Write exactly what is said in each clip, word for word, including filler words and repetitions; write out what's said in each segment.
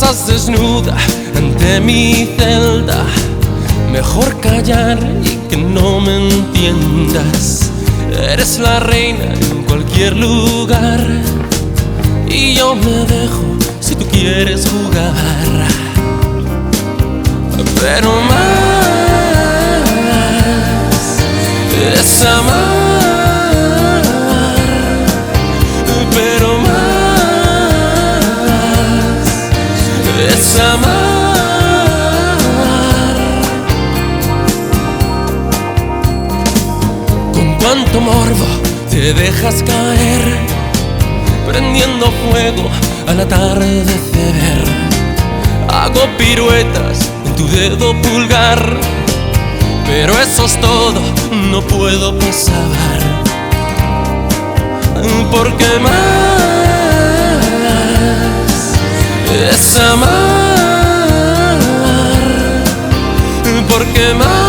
pasas desnuda ante mi celda. Mejor callar y que no me entiendas. Eres la reina en cualquier lugar y yo me dejo si tú quieres jugar. Pero más es amar, pero más es amar. Con cuánto morbo te dejas caer, prendiendo fuego al atardecer. Hago piruetas en tu dedo pulgar, pero eso es todo, no puedo pasar. Porque más es amar, porque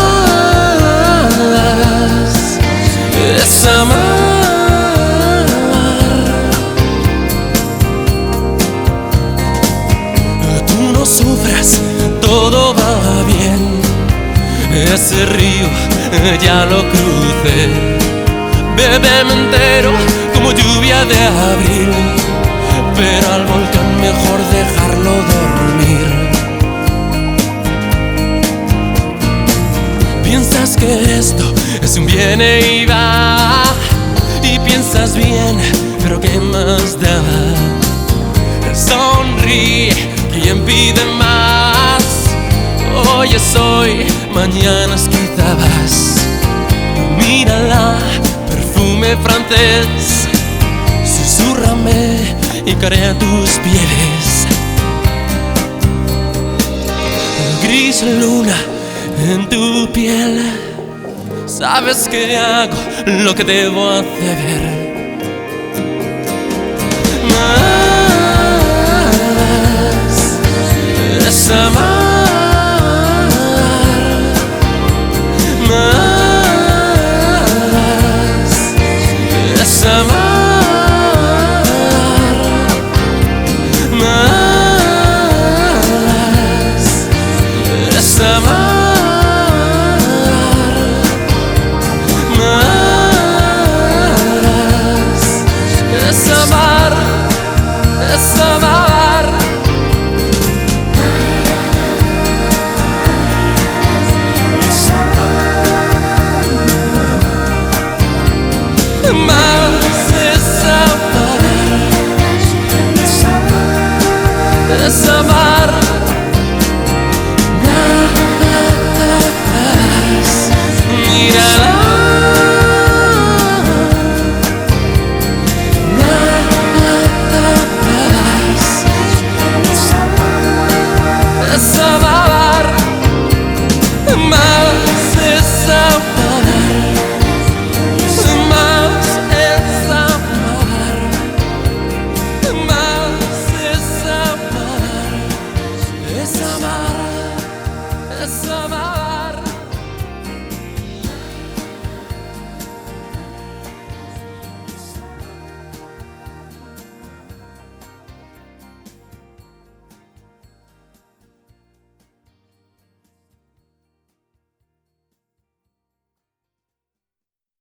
más es amar. Tú no sufras, todo va bien. Ese río ya lo crucé. Bébeme entero como lluvia de abril, pero al volcán mejor dejarlo dormir. Piensas que esto es un viene y va, y piensas bien, pero ¿qué más da? Sonríe, ¿quién pide más? Hoy es hoy, mañana es quizás. Mírala, perfume francés, susúrrame y caeré a tus pies. Gris luna en tu piel, sabes que hago lo que debo hacer. Más es amar, más es amar, más es amar, más es amar, es amar. Más